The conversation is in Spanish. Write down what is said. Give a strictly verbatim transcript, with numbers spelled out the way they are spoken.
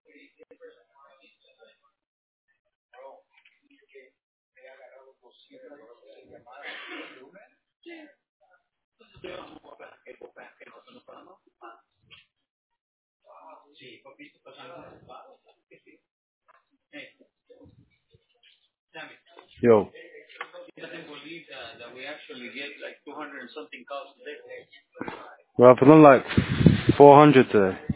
Yo, bro, I've done like four hundred today.